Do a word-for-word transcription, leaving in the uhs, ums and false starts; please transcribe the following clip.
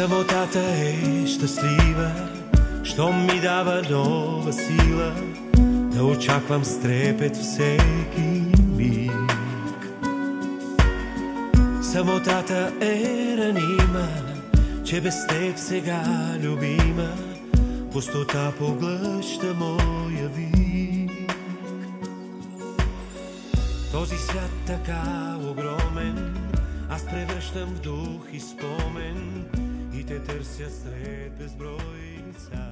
Самотата е щастлива, щом ми дава нова сила да очаквам с трепет всеки миг. Самотата е ранима, че без теб сега любима пустота поглъща моя вик. Този свят така огромен, аз превръщам в дух и спомен и те търся сред безброй лица.